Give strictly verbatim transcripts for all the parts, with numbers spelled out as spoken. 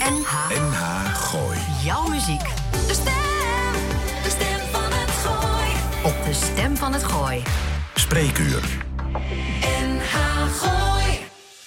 N H. N H Gooi. Jouw muziek. De stem, de stem van het Gooi. Op de Stem van het Gooi. Spreekuur. N H Gooi.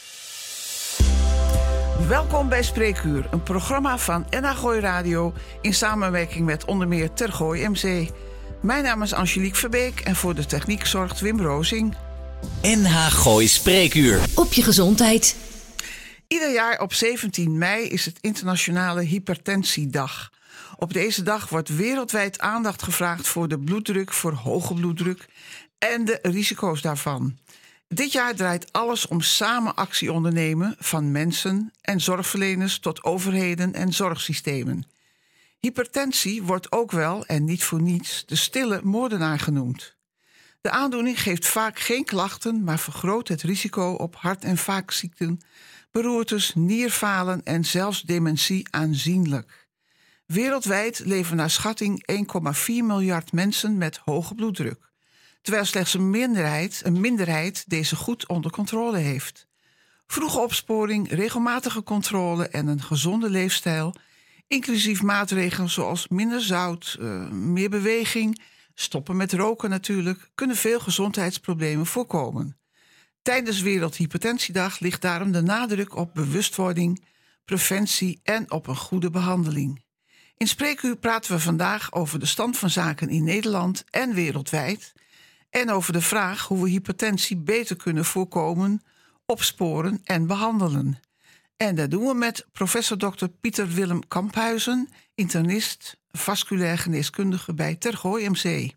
Welkom bij Spreekuur, een programma van N H Gooi Radio in samenwerking met onder meer Tergooi M C. Mijn naam is Angelique Verbeek en voor de techniek zorgt Wim Rozing. N H Gooi Spreekuur. Op je gezondheid. Ieder jaar op zeventien mei is het Internationale Hypertensiedag. Op deze dag wordt wereldwijd aandacht gevraagd voor de bloeddruk, voor hoge bloeddruk en de risico's daarvan. Dit jaar draait alles om samen actie ondernemen van mensen en zorgverleners tot overheden en zorgsystemen. Hypertensie wordt ook wel, en niet voor niets, de stille moordenaar genoemd. De aandoening geeft vaak geen klachten, maar vergroot het risico op hart- en vaatziekten, beroertes, nierfalen en zelfs dementie aanzienlijk. Wereldwijd leven naar schatting één komma vier miljard mensen met hoge bloeddruk, terwijl slechts een minderheid, een minderheid deze goed onder controle heeft. Vroege opsporing, regelmatige controle en een gezonde leefstijl, inclusief maatregelen zoals minder zout, uh, meer beweging, stoppen met roken natuurlijk, kunnen veel gezondheidsproblemen voorkomen. Tijdens Wereldhypertensiedag ligt daarom de nadruk op bewustwording, preventie en op een goede behandeling. In Spreekuur praten we vandaag over de stand van zaken in Nederland en wereldwijd en over de vraag hoe we hypertensie beter kunnen voorkomen, opsporen en behandelen. En dat doen we met professor dokter Pieter Willem Kamphuizen, internist, vasculair geneeskundige bij Tergooi M C.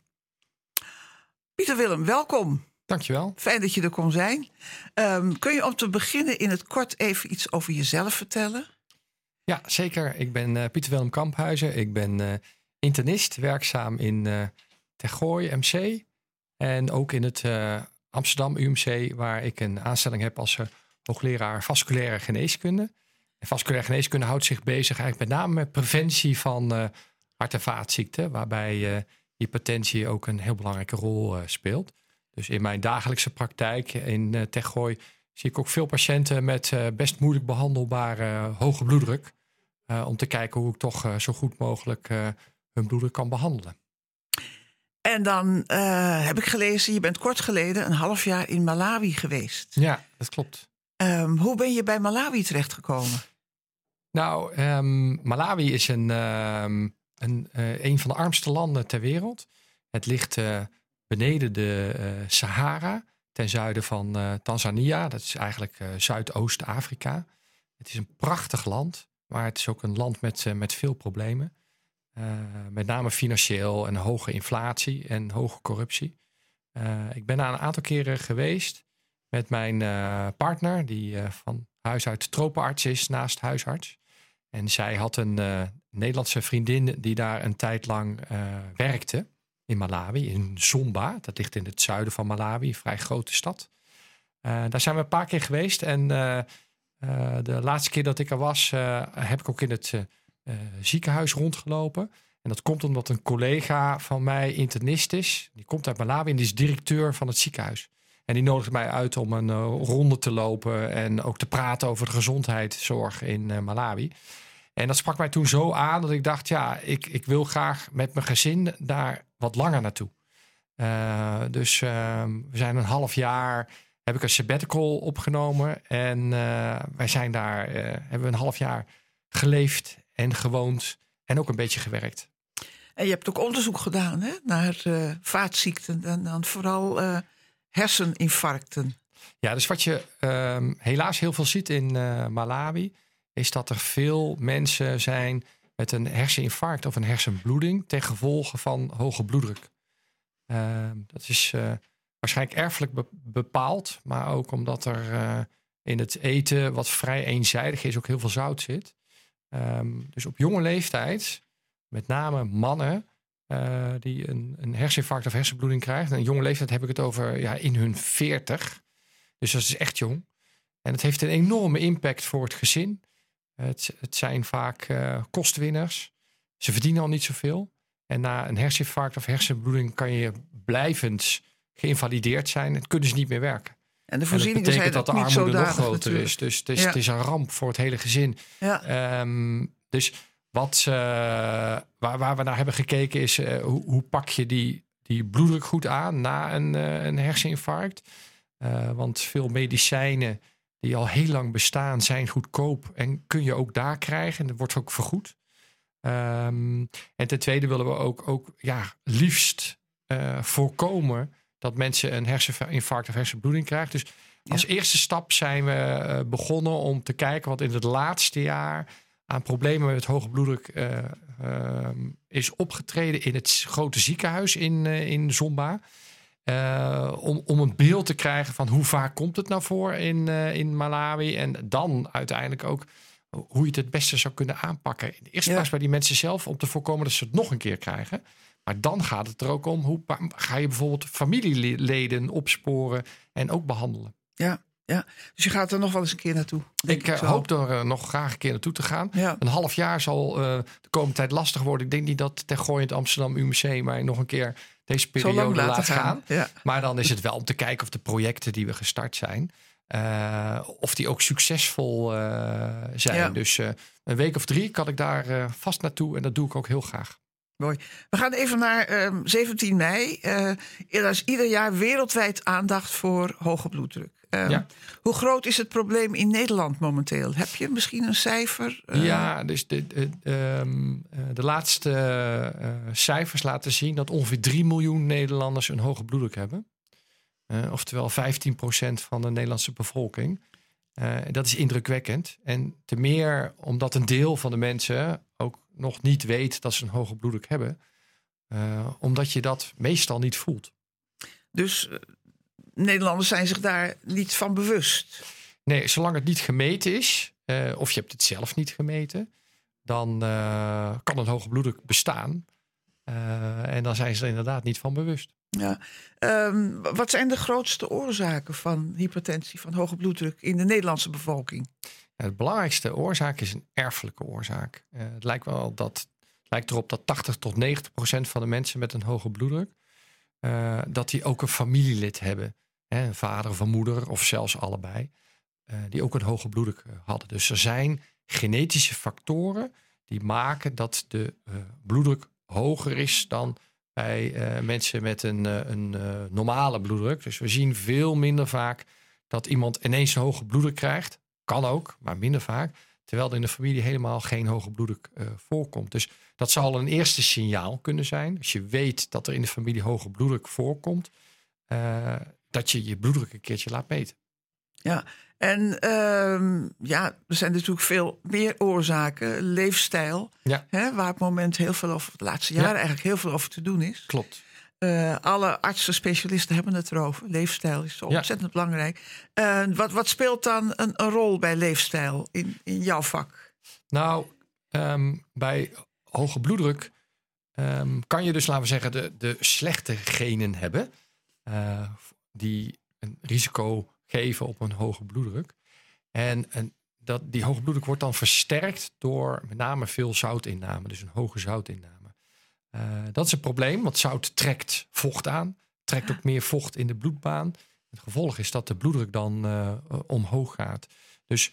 Pieter Willem, welkom. Dankjewel. Fijn dat je er kon zijn. Um, kun je om te beginnen in het kort even iets over jezelf vertellen? Ja, zeker. Ik ben uh, Pieter Willem Kamphuizen. Ik ben uh, internist, werkzaam in uh, Tergooi M C. En ook in het uh, Amsterdam U M C, waar ik een aanstelling heb als uh, hoogleraar vasculaire geneeskunde. En vasculaire geneeskunde houdt zich bezig eigenlijk met name met preventie van uh, hart- en vaatziekten, waarbij uh, hypertensie ook een heel belangrijke rol uh, speelt. Dus in mijn dagelijkse praktijk in uh, Tergooi zie ik ook veel patiënten met uh, best moeilijk behandelbare uh, hoge bloeddruk. Uh, om te kijken hoe ik toch uh, zo goed mogelijk uh, hun bloeddruk kan behandelen. En dan uh, heb ik gelezen, je bent kort geleden een half jaar in Malawi geweest. Ja, dat klopt. Um, hoe ben je bij Malawi terechtgekomen? Nou, um, Malawi is een, um, een, uh, een van de armste landen ter wereld. Het ligt uh, beneden de uh, Sahara, ten zuiden van uh, Tanzania. Dat is eigenlijk uh, Zuidoost-Afrika. Het is een prachtig land, maar het is ook een land met, uh, met veel problemen. Uh, met name financieel en hoge inflatie en hoge corruptie. Uh, ik ben daar een aantal keren geweest met mijn uh, partner, die uh, van huis uit tropenarts is naast huisarts. En zij had een uh, Nederlandse vriendin die daar een tijd lang uh, werkte in Malawi, in Zomba. Dat ligt in het zuiden van Malawi, een vrij grote stad. Uh, daar zijn we een paar keer geweest. En uh, uh, de laatste keer dat ik er was, uh, heb ik ook in het uh, uh, ziekenhuis rondgelopen. En dat komt omdat een collega van mij internist is. Die komt uit Malawi en die is directeur van het ziekenhuis. En die nodigt mij uit om een uh, ronde te lopen en ook te praten over de gezondheidszorg in uh, Malawi. En dat sprak mij toen zo aan dat ik dacht, ja, ik, ik wil graag met mijn gezin daar wat langer naartoe. Uh, dus uh, we zijn een half jaar, heb ik een sabbatical opgenomen. En uh, wij zijn daar, uh, hebben we een half jaar geleefd en gewoond en ook een beetje gewerkt. En je hebt ook onderzoek gedaan hè, naar uh, vaatziekten en dan vooral uh, herseninfarcten. Ja, dus wat je um, helaas heel veel ziet in uh, Malawi is dat er veel mensen zijn met een herseninfarct of een hersenbloeding ten gevolge van hoge bloeddruk. Uh, dat is uh, waarschijnlijk erfelijk be- bepaald, maar ook omdat er uh, in het eten, wat vrij eenzijdig is, ook heel veel zout zit. Um, dus op jonge leeftijd, met name mannen uh, die een, een herseninfarct of hersenbloeding krijgen. En een jonge leeftijd heb ik het over ja, in hun veertig. Dus dat is echt jong. En het heeft een enorme impact voor het gezin. Het, het zijn vaak uh, kostwinners. Ze verdienen al niet zoveel. En na een herseninfarct of hersenbloeding kan je blijvend geïnvalideerd zijn. En kunnen ze niet meer werken. En de En dat voorzieningen zijn betekent dat de ook niet armoede nog zodanig groter natuurlijk. is. Dus het is, Ja. het is een ramp voor het hele gezin. Ja, Um, dus wat, uh, waar, waar we naar hebben gekeken is... Uh, hoe, hoe pak je die, die bloeddruk goed aan na een, uh, een herseninfarct? Uh, want veel medicijnen die al heel lang bestaan zijn goedkoop... en kun je ook daar krijgen. En dat wordt ook vergoed. Um, en ten tweede willen we ook, ook ja, liefst uh, voorkomen... dat mensen een herseninfarct of hersenbloeding krijgen. Dus als ja. eerste stap zijn we uh, begonnen om te kijken... wat in het laatste jaar aan problemen met hoge bloeddruk uh, uh, is opgetreden... in het grote ziekenhuis in, uh, in Zomba. Uh, om, om een beeld te krijgen van hoe vaak komt het nou voor in, uh, in Malawi... en dan uiteindelijk ook hoe je het het beste zou kunnen aanpakken. In de eerste Ja. plaats bij die mensen zelf... om te voorkomen dat ze het nog een keer krijgen... Maar dan gaat het er ook om, hoe ga je bijvoorbeeld familieleden opsporen en ook behandelen. ja, ja. Dus je gaat er nog wel eens een keer naartoe. denk Ik uh, zo. hoop er uh, nog graag een keer naartoe te gaan. Ja. Een half jaar zal uh, de komende tijd lastig worden. Ik denk niet dat Ter Gooi in het Amsterdam U M C mij nog een keer deze Zo lang periode laten laat gaan. gaan. Ja. Maar dan is het wel om te kijken of de projecten die we gestart zijn... Uh, of die ook succesvol uh, zijn. Ja. Dus uh, een week of drie kan ik daar uh, vast naartoe en dat doe ik ook heel graag. Mooi. We gaan even naar um, zeventien mei. Uh, er is ieder jaar wereldwijd aandacht voor hoge bloeddruk. Um, Ja. Hoe groot is het probleem in Nederland momenteel? Heb je misschien een cijfer? Uh, Ja, dus de, de, um, de laatste uh, cijfers laten zien... dat ongeveer drie miljoen Nederlanders een hoge bloeddruk hebben. Uh, oftewel vijftien procent van de Nederlandse bevolking. Uh, dat is indrukwekkend. En te meer omdat een deel van de mensen ook nog niet weet dat ze een hoge bloeddruk hebben. Uh, omdat je dat meestal niet voelt. Dus uh, Nederlanders zijn zich daar niet van bewust. Nee, zolang het niet gemeten is, uh, of je hebt het zelf niet gemeten... dan uh, kan een hoge bloeddruk bestaan. Uh, en dan zijn ze er inderdaad niet van bewust. Ja. Um, wat zijn de grootste oorzaken van hypertensie, van hoge bloeddruk in de Nederlandse bevolking? Ja, de belangrijkste oorzaak is een erfelijke oorzaak. Uh, het lijkt wel dat het lijkt erop dat tachtig tot negentig procent van de mensen met een hoge bloeddruk... Uh, dat die ook een familielid hebben. Hè, een vader of een moeder of zelfs allebei. Uh, die ook een hoge bloeddruk uh, hadden. Dus er zijn genetische factoren die maken dat de uh, bloeddruk hoger is dan bij uh, mensen met een, uh, een uh, normale bloeddruk. Dus we zien veel minder vaak dat iemand ineens een hoge bloeddruk krijgt. Kan ook, maar minder vaak. Terwijl er in de familie helemaal geen hoge bloeddruk uh, voorkomt. Dus dat zal een eerste signaal kunnen zijn. Als je weet dat er in de familie hoge bloeddruk voorkomt. Uh, dat je je bloeddruk een keertje laat meten. Ja, en um, ja, er zijn natuurlijk veel meer oorzaken. Leefstijl, Ja. hè, waar op het moment heel veel over, de laatste jaren Ja. eigenlijk heel veel over te doen is. Klopt. Uh, alle artsen, specialisten hebben het erover. Leefstijl is zo Ja. ontzettend belangrijk. Uh, wat, wat speelt dan een, een rol bij leefstijl in, in jouw vak? Nou, um, bij hoge bloeddruk um, kan je dus, laten we zeggen, de, de slechte genen hebben. Uh, die een risico geven op een hoge bloeddruk. En, en dat, die hoge bloeddruk wordt dan versterkt door met name veel zoutinname. Dus een hoge zoutinname. Uh, dat is een probleem, want zout trekt vocht aan. Trekt ook meer vocht in de bloedbaan. Het gevolg is dat de bloeddruk dan uh, omhoog gaat. Dus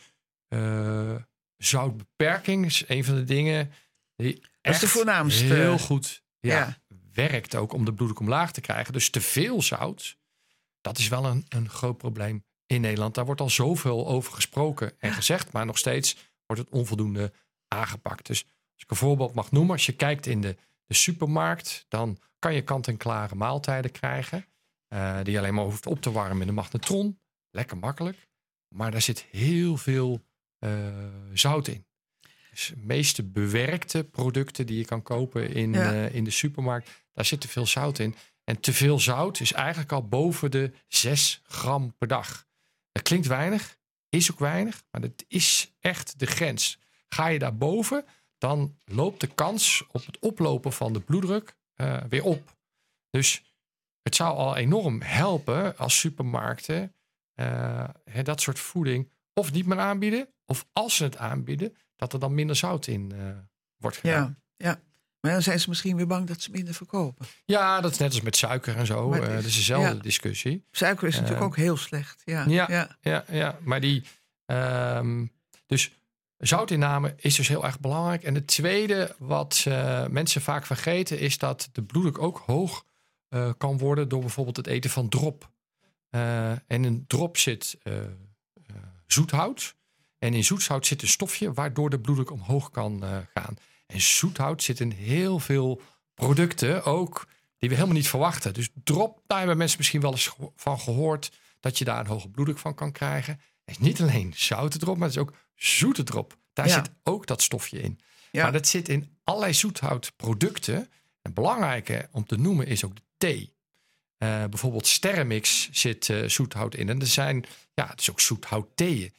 uh, zoutbeperking is een van de dingen die Dat is de echt voornaamste. heel goed ja, Ja. werkt ook om de bloeddruk omlaag te krijgen. Dus te veel zout, dat is wel een, een groot probleem in Nederland. Daar wordt al zoveel over gesproken en gezegd, maar nog steeds wordt het onvoldoende aangepakt. Dus als ik een voorbeeld mag noemen, als je kijkt in de, de supermarkt, dan kan je kant-en-klare maaltijden krijgen. Uh, die je alleen maar hoeft op te warmen in de magnetron. Lekker makkelijk. Maar daar zit heel veel uh, zout in. Dus de meeste bewerkte producten die je kan kopen in, Ja. uh, in de supermarkt, daar zit te veel zout in. En te veel zout is eigenlijk al boven de zes gram per dag. Dat klinkt weinig, is ook weinig, maar dat is echt de grens. Ga je daarboven, dan loopt de kans op het oplopen van de bloeddruk uh, weer op. Dus het zou al enorm helpen als supermarkten uh, dat soort voeding of niet meer aanbieden, of als ze het aanbieden, dat er dan minder zout in uh, wordt gedaan. Ja, ja. Maar dan zijn ze misschien weer bang dat ze minder verkopen. Ja, dat is net als met suiker en zo. Maar Uh, het dat is- is dezelfde ja. discussie. Suiker is natuurlijk Eh, ook heel slecht. Ja, Ja, ja. ja, ja. Maar die... ehm, dus zoutinname is dus heel erg belangrijk. En het tweede wat uh, mensen vaak vergeten... is dat de bloeddruk ook hoog uh, kan worden... door bijvoorbeeld het eten van drop. Uh, en in drop zit uh, uh, zoethout. En in zoethout zit een stofje... waardoor de bloeddruk omhoog kan uh, gaan. En zoethout zit in heel veel producten ook... die we helemaal niet verwachten. Dus drop, daar hebben mensen misschien wel eens geho- van gehoord... dat je daar een hoge bloeddruk van kan krijgen. Het is niet alleen zoute drop, maar het is ook zoete drop. Daar Ja. zit ook dat stofje in. Ja. Maar dat zit in allerlei zoethoutproducten. En belangrijke om te noemen is ook de thee. Uh, bijvoorbeeld Sterrenmix zit uh, zoethout in. En er zijn, ja, het is ook zoethouttheeën.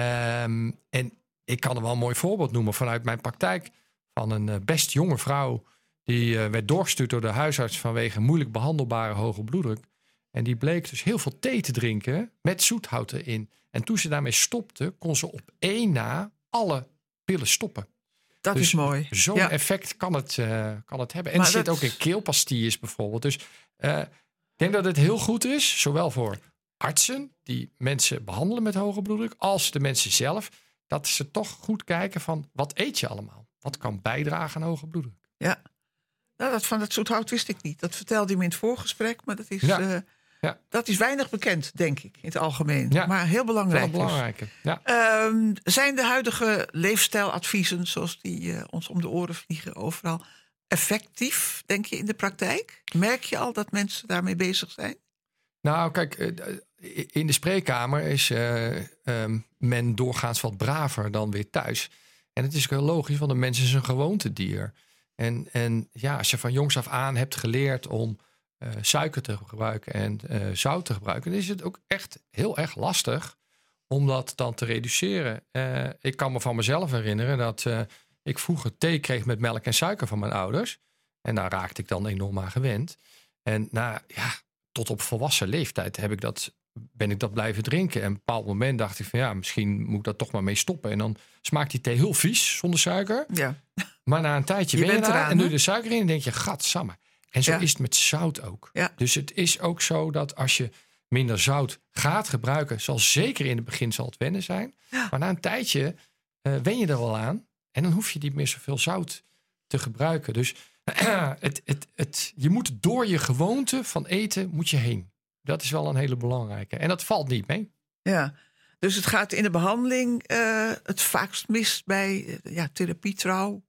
Um, en ik kan er wel een mooi voorbeeld noemen vanuit mijn praktijk... van een uh, best jonge vrouw... die uh, werd doorgestuurd door de huisarts... vanwege moeilijk behandelbare hoge bloeddruk. En die bleek dus heel veel thee te drinken met zoethout erin. En toen ze daarmee stopte, kon ze op één na alle pillen stoppen. Dat Dus is mooi. Zo'n Ja. effect kan het, uh, kan het hebben. En Maar het zit dat ook in is- keelpastilles bijvoorbeeld. Dus uh, ik denk dat het heel goed is, zowel voor artsen... die mensen behandelen met hoge bloeddruk... als de mensen zelf, dat ze toch goed kijken van... wat eet je allemaal? Wat kan bijdragen aan hoge bloeddruk? Ja. Nou, dat van dat zoethout wist ik niet. Dat vertelde hij me in het voorgesprek, maar dat is, Ja. eh, Ja. dat is weinig bekend, denk ik, in het algemeen. Ja. Maar heel belangrijk. Wel dus. belangrijke. Ja. Ehm, zijn de huidige leefstijladviezen, zoals die eh, ons om de oren vliegen overal, effectief, denk je, in de praktijk? Merk je al dat mensen daarmee bezig zijn? Nou, kijk, eh, in de spreekkamer is eh, um, men doorgaans wat braver dan weer thuis. En het is ook heel logisch, want een mens is een gewoontedier. En, en ja, als je van jongs af aan hebt geleerd om uh, suiker te gebruiken en uh, zout te gebruiken... dan is het ook echt heel erg lastig om dat dan te reduceren. Uh, ik kan me van mezelf herinneren dat uh, ik vroeger thee kreeg met melk en suiker van mijn ouders. En daar raakte ik dan enorm aan gewend. En nou ja, tot op volwassen leeftijd heb ik dat, ben ik dat blijven drinken. En op een bepaald moment dacht ik van ja, misschien moet ik dat toch maar mee stoppen. En dan smaakt die thee heel vies zonder suiker. Ja. Maar na een tijdje Je ben je bent daar eraan, en doe je hè? de suiker in en denk je, gadsamme. En zo Ja. is het met zout ook. Ja. Dus het is ook zo dat als je minder zout gaat gebruiken, zal zeker in het begin zal het wennen zijn. Ja. Maar na een tijdje uh, wen je er wel aan. En dan hoef je niet meer zoveel zout te gebruiken. Dus het, het, het, je moet door je gewoonte van eten moet je heen. Dat is wel een hele belangrijke. En dat valt niet mee. Ja. Dus het gaat in de behandeling uh, het vaakst mis bij uh, ja, therapietrouw,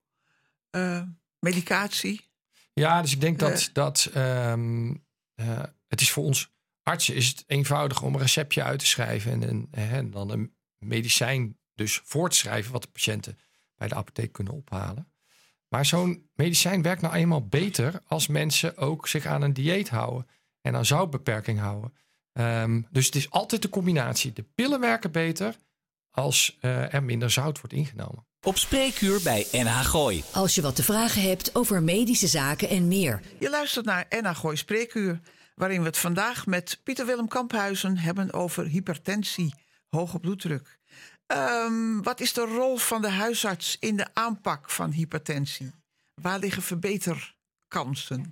uh, medicatie. Ja, dus ik denk dat, Uh. dat um, uh, het is voor ons artsen is het eenvoudig om een receptje uit te schrijven en, en, en dan een medicijn dus voor te schrijven wat de patiënten bij de apotheek kunnen ophalen. Maar zo'n medicijn werkt nou eenmaal beter als mensen ook zich aan een dieet houden en aan zoutbeperking houden. Um, dus het is altijd de combinatie. De pillen werken beter als uh, er minder zout wordt ingenomen. Op spreekuur bij N H Gooi. Als je wat te vragen hebt over medische zaken en meer. Je luistert naar N H Gooi Spreekuur, waarin we het vandaag met Pieter Willem Kamphuizen hebben over hypertensie, hoge bloeddruk. Um, wat is de rol van de huisarts in de aanpak van hypertensie? Waar liggen verbeterkansen?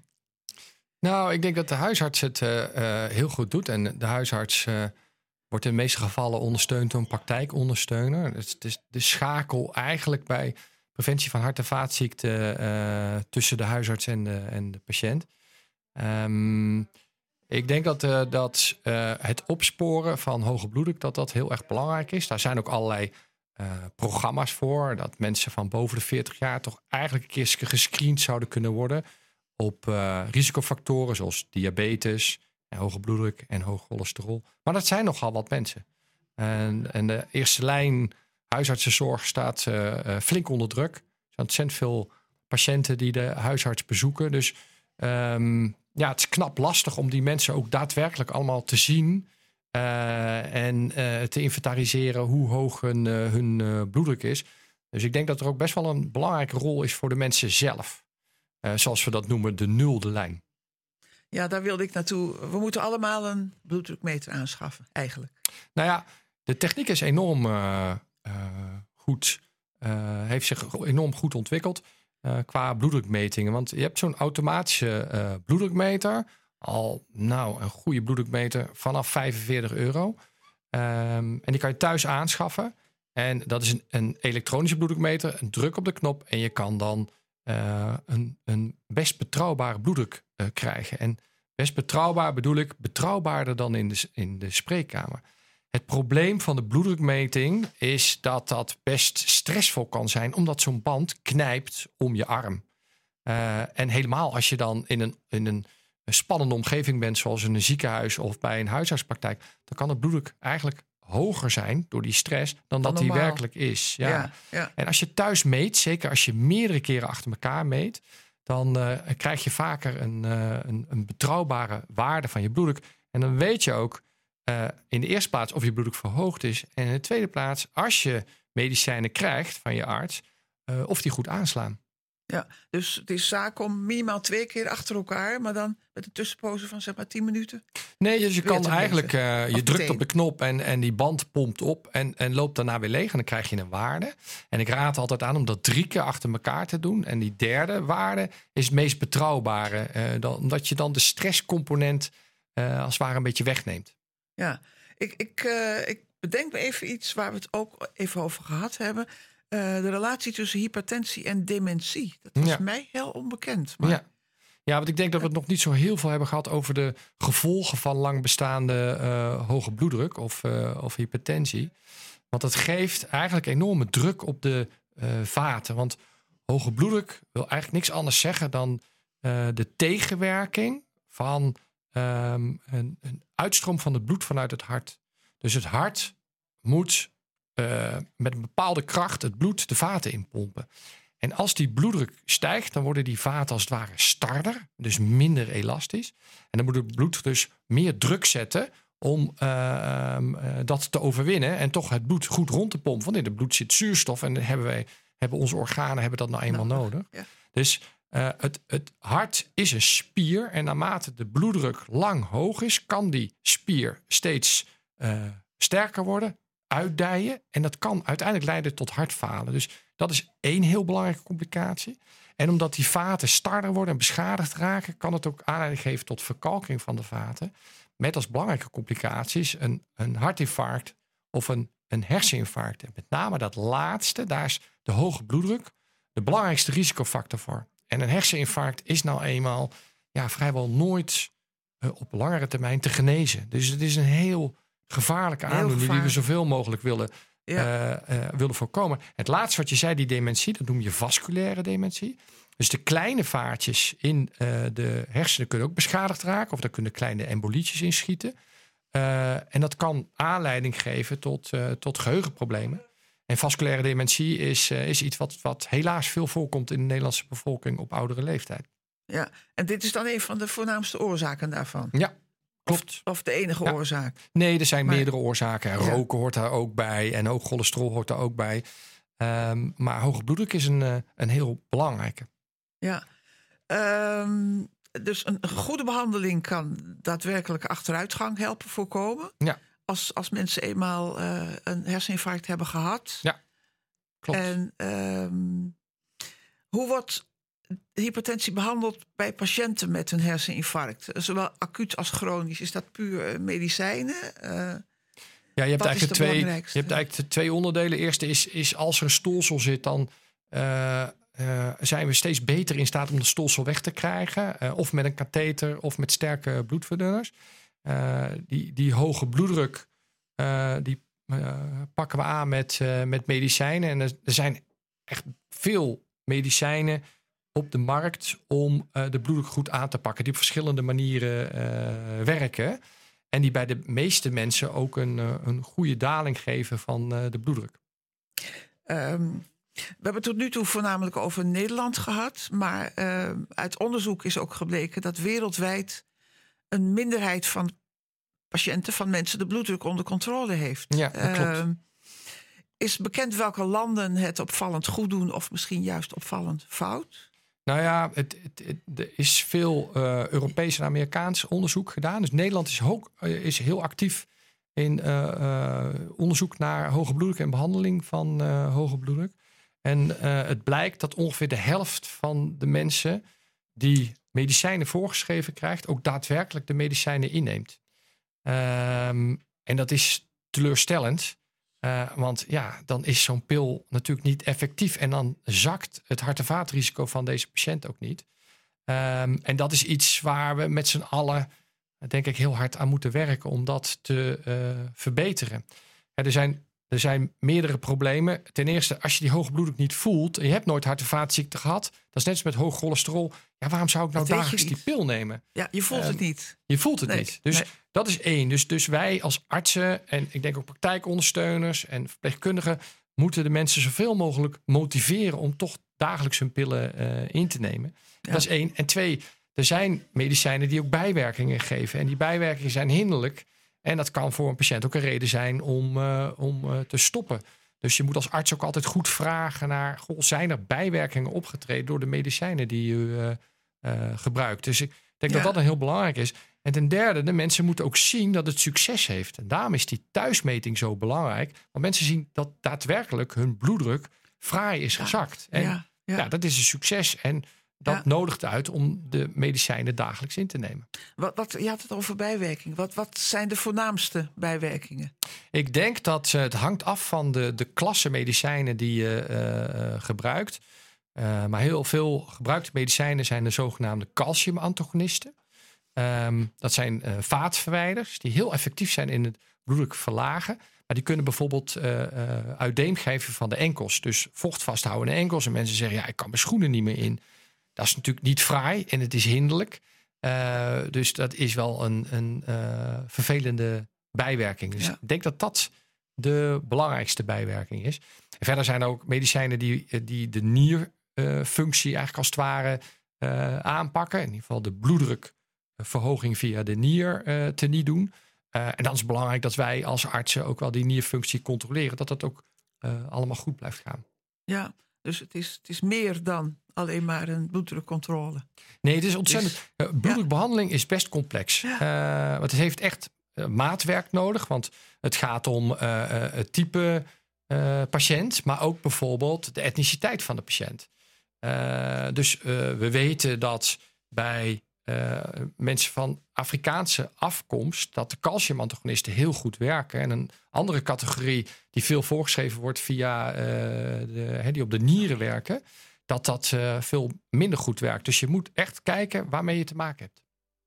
Nou, ik denk dat de huisarts het uh, uh, heel goed doet. En de huisarts uh, wordt in de meeste gevallen ondersteund door een praktijkondersteuner. Dus het is de schakel eigenlijk bij preventie van hart- en vaatziekten uh, tussen de huisarts en de, en de patiënt. Um, ik denk dat, uh, dat uh, het opsporen van hoge bloeddruk dat dat heel erg belangrijk is. Daar zijn ook allerlei uh, programma's voor. Dat mensen van boven de veertig jaar toch eigenlijk een keer gescreend zouden kunnen worden op uh, risicofactoren zoals diabetes, en hoge bloeddruk en hoog cholesterol. Maar dat zijn nogal wat mensen. En, en de eerste lijn huisartsenzorg staat uh, uh, flink onder druk. Er zijn ontzettend veel patiënten die de huisarts bezoeken. Dus um, ja, het is knap lastig om die mensen ook daadwerkelijk allemaal te zien uh, en uh, te inventariseren hoe hoog hun, uh, hun uh, bloeddruk is. Dus ik denk dat er ook best wel een belangrijke rol is voor de mensen zelf. Uh, zoals we dat noemen, de nulde lijn. Ja, daar wilde ik naartoe. We moeten allemaal een bloeddrukmeter aanschaffen, eigenlijk. Nou ja, de techniek is enorm uh, uh, goed. Uh, heeft zich enorm goed ontwikkeld. uh, qua bloeddrukmetingen. Want je hebt zo'n automatische uh, bloeddrukmeter. Al nou een goede bloeddrukmeter vanaf vijfenveertig euro. Um, en die kan je thuis aanschaffen. En dat is een, een elektronische bloeddrukmeter. Een druk op de knop en je kan dan uh, een, een best betrouwbare bloeddruk uh, krijgen. En best betrouwbaar bedoel ik betrouwbaarder dan in de, in de spreekkamer. Het probleem van de bloeddrukmeting is dat dat best stressvol kan zijn, omdat zo'n band knijpt om je arm. Uh, en helemaal als je dan in een, in een spannende omgeving bent, zoals in een ziekenhuis of bij een huisartspraktijk, dan kan de bloeddruk eigenlijk hoger zijn door die stress dan, dan dat die werkelijk is. Ja. Ja, ja. En als je thuis meet, zeker als je meerdere keren achter elkaar meet, dan uh, krijg je vaker een, uh, een, een betrouwbare waarde van je bloeddruk. En dan weet je ook uh, in de eerste plaats of je bloeddruk verhoogd is. En in de tweede plaats, als je medicijnen krijgt van je arts, uh, of die goed aanslaan. Ja, dus het is zaak om minimaal twee keer achter elkaar, maar dan met een tussenpoze van zeg maar tien minuten. Nee, dus je Weer kan te eigenlijk, uh, je Of drukt meteen. op de knop en, en die band pompt op en, en loopt daarna weer leeg. En dan krijg je een waarde. En ik raad altijd aan om dat drie keer achter elkaar te doen. En die derde waarde is het meest betrouwbare. Uh, dan, omdat je dan de stresscomponent uh, als het ware een beetje wegneemt. Ja, ik, ik, uh, ik bedenk me even iets waar we het ook even over gehad hebben. Uh, de relatie tussen hypertensie en dementie. Dat was Ja. mij heel onbekend. Maar Ja. ja, want ik denk dat we het nog niet zo heel veel hebben gehad over de gevolgen van lang bestaande uh, hoge bloeddruk of, uh, of hypertensie. Want het geeft eigenlijk enorme druk op de uh, vaten. Want hoge bloeddruk wil eigenlijk niks anders zeggen dan uh, de tegenwerking van um, een, een uitstroom van het bloed vanuit het hart. Dus het hart moet uh, met een bepaalde kracht het bloed de vaten inpompen. En als die bloeddruk stijgt, dan worden die vaten als het ware starder, dus minder elastisch. En dan moet het bloed dus meer druk zetten om uh, uh, dat te overwinnen en toch het bloed goed rond te pompen. Want in het bloed zit zuurstof en dan hebben wij, hebben onze organen hebben dat nou eenmaal Nou, nodig. ja. Dus uh, het, het hart is een spier en naarmate de bloeddruk lang hoog is, kan die spier steeds uh, sterker worden, uitdijen. En dat kan uiteindelijk leiden tot hartfalen. Dus dat is één heel belangrijke complicatie. En omdat die vaten starder worden en beschadigd raken, kan het ook aanleiding geven tot verkalking van de vaten. Met als belangrijke complicaties een, een hartinfarct of een, een herseninfarct. En met name dat laatste, daar is de hoge bloeddruk de belangrijkste risicofactor voor. En een herseninfarct is nou eenmaal ja, vrijwel nooit uh, op langere termijn te genezen. Dus het is een heel gevaarlijke Heel aandoening die we gevaarlijk. zoveel mogelijk willen, Ja. uh, uh, willen voorkomen. Het laatste wat je zei, die dementie, dat noem je vasculaire dementie. Dus de kleine vaatjes in uh, de hersenen kunnen ook beschadigd raken. Of daar kunnen kleine embolietjes in schieten. Uh, en dat kan aanleiding geven tot, uh, tot geheugenproblemen. En vasculaire dementie is, uh, is iets wat, wat helaas veel voorkomt in de Nederlandse bevolking op oudere leeftijd. Ja, en dit is dan een van de voornaamste oorzaken daarvan. Ja, klopt. Of de enige Ja. oorzaak. Nee, er zijn Maar- meerdere oorzaken. En Ja. roken hoort daar ook bij. En hoog cholesterol hoort daar ook bij. Um, maar hoge bloeddruk is een, uh, een heel belangrijke. Ja. Ehm, dus een goede behandeling kan daadwerkelijk achteruitgang helpen voorkomen. Ja. Als, als mensen eenmaal uh, een herseninfarct hebben gehad. Ja, klopt. En um, hoe wordt hypertensie behandeld bij patiënten met een herseninfarct? Zowel acuut als chronisch. Is dat puur uh, medicijnen? Uh, Ja, je hebt Wat is eigenlijk de de twee, je belangrijkste? hebt eigenlijk de twee onderdelen. Eerste is, is als er een stolsel zit, dan uh, uh, zijn we steeds beter in staat om de stolsel weg te krijgen. Uh, of met een katheter of met sterke bloedverdunners. Uh, die, die hoge bloeddruk, uh, die uh, pakken we aan met, uh, met medicijnen. En er, er zijn echt veel medicijnen op de markt om uh, de bloeddruk goed aan te pakken. Die op verschillende manieren uh, werken. En die bij de meeste mensen ook een, uh, een goede daling geven van uh, de bloeddruk. Um, we hebben het tot nu toe voornamelijk over Nederland gehad. Maar uh, uit onderzoek is ook gebleken dat wereldwijd een minderheid van patiënten, van mensen, de bloeddruk onder controle heeft. Ja, dat klopt. Um, is bekend welke landen het opvallend goed doen of misschien juist opvallend fout? Nou ja, het, het, het, er is veel uh, Europees en Amerikaans onderzoek gedaan. Dus Nederland is, ook, uh, is heel actief in uh, uh, onderzoek naar hoge bloeddruk en behandeling van uh, hoge bloeddruk. En uh, het blijkt dat ongeveer de helft van de mensen die medicijnen voorgeschreven krijgt, ook daadwerkelijk de medicijnen inneemt. Um, en dat is teleurstellend. Uh, want ja, dan is zo'n pil natuurlijk niet effectief. En dan zakt het hart- en vaatrisico van deze patiënt ook niet. Um, en dat is iets waar we met z'n allen, denk ik, heel hard aan moeten werken om dat te uh, verbeteren. Ja, er zijn, er zijn meerdere problemen. Ten eerste, als je die hoge bloeddruk niet voelt en je hebt nooit hart- en vaatziekte gehad, dat is net als met hoog cholesterol. Ja, waarom zou ik nou dagelijks die pil nemen? Ja, je voelt um, het niet. Je voelt het nee, niet. Dus nee. dat is één. Dus, dus wij als artsen en ik denk ook praktijkondersteuners en verpleegkundigen moeten de mensen zoveel mogelijk motiveren om toch dagelijks hun pillen uh, in te nemen. Ja. Dat is één. En twee, er zijn medicijnen die ook bijwerkingen geven. En die bijwerkingen zijn hinderlijk. En dat kan voor een patiënt ook een reden zijn om, uh, om uh, te stoppen. Dus je moet als arts ook altijd goed vragen naar, goh, zijn er bijwerkingen opgetreden door de medicijnen die je uh, uh, gebruikt. Dus ik denk ja. dat dat een heel belangrijk is. En ten derde, de mensen moeten ook zien dat het succes heeft. En daarom is die thuismeting zo belangrijk. Want mensen zien dat daadwerkelijk hun bloeddruk fraai is gezakt. Ja. En ja, ja. ja, dat is een succes. En dat ja. nodigt uit om de medicijnen dagelijks in te nemen. Wat, wat, je had het over bijwerkingen. Wat, wat zijn de voornaamste bijwerkingen? Ik denk dat uh, het hangt af van de, de klasse medicijnen die je uh, uh, gebruikt. Uh, maar heel veel gebruikte medicijnen zijn de zogenaamde calciumantagonisten. Um, dat zijn uh, vaatverwijders die heel effectief zijn in het bloeddruk verlagen. Maar die kunnen bijvoorbeeld uh, uh, uiteen geven van de enkels. Dus vocht vasthouden in de enkels. En mensen zeggen, ja, ik kan mijn schoenen niet meer in. Dat is natuurlijk niet fraai en het is hinderlijk. Uh, dus dat is wel een, een uh, vervelende bijwerking. Dus ja. ik denk dat dat de belangrijkste bijwerking is. En verder zijn er ook medicijnen die, die de nierfunctie uh, eigenlijk als het ware uh, aanpakken. In ieder geval de bloeddrukverhoging via de nier uh, teniet doen. Uh, en dan is het belangrijk dat wij als artsen ook wel die nierfunctie controleren. Dat dat ook uh, allemaal goed blijft gaan. Ja, dus het is, het is meer dan alleen maar een bloeddrukcontrole. Nee, het is ontzettend. Dus, uh, bloeddrukbehandeling ja. is best complex. Ja. Uh, want het heeft echt uh, maatwerk nodig. Want het gaat om uh, uh, het type uh, patiënt, maar ook bijvoorbeeld de etniciteit van de patiënt. Uh, dus uh, we weten dat bij uh, mensen van Afrikaanse afkomst dat de calciumantagonisten heel goed werken. En een andere categorie die veel voorgeschreven wordt via uh, de, he, die op de nieren werken, dat dat uh, veel minder goed werkt. Dus je moet echt kijken waarmee je te maken hebt.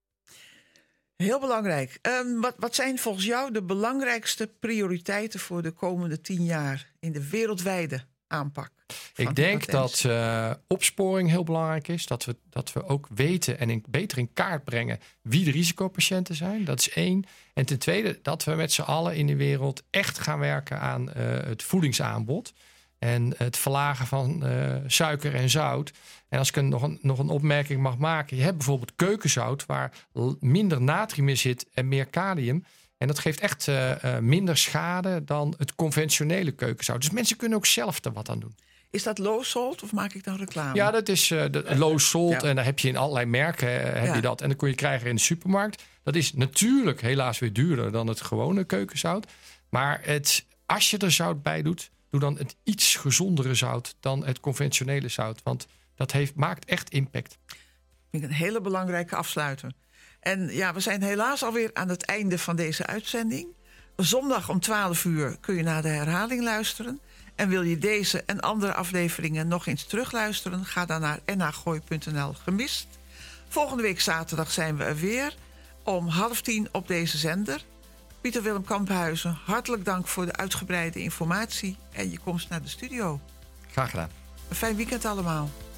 Heel belangrijk. Um, wat, wat zijn volgens jou de belangrijkste prioriteiten voor de komende tien jaar in de wereldwijde aanpak? Ik denk dat uh, opsporing heel belangrijk is. Dat we, dat we ook weten en in, beter in kaart brengen wie de risicopatiënten zijn. Dat is één. En ten tweede dat we met z'n allen in de wereld echt gaan werken aan uh, het voedingsaanbod. En het verlagen van uh, suiker en zout. En als ik een, nog, een, nog een opmerking mag maken. Je hebt bijvoorbeeld keukenzout waar minder natrium in zit en meer kalium. En dat geeft echt uh, uh, minder schade dan het conventionele keukenzout. Dus mensen kunnen ook zelf er wat aan doen. Is dat low salt of maak ik dan reclame? Ja, dat is uh, de low salt. Ja. En daar heb je in allerlei merken uh, heb ja. je dat. En dan kun je krijgen in de supermarkt. Dat is natuurlijk helaas weer duurder dan het gewone keukenzout. Maar het, als je er zout bij doet, doe dan het iets gezondere zout dan het conventionele zout. Want dat heeft, maakt echt impact. Vind ik een hele belangrijke afsluiter. En ja, we zijn helaas alweer aan het einde van deze uitzending. Zondag om twaalf uur kun je naar de herhaling luisteren. En wil je deze en andere afleveringen nog eens terugluisteren, ga dan naar n h gooi punt n l gemist. Volgende week zaterdag zijn we er weer om half tien op deze zender. Pieter Willem Kamphuizen, hartelijk dank voor de uitgebreide informatie en je komst naar de studio. Graag gedaan. Een fijn weekend allemaal.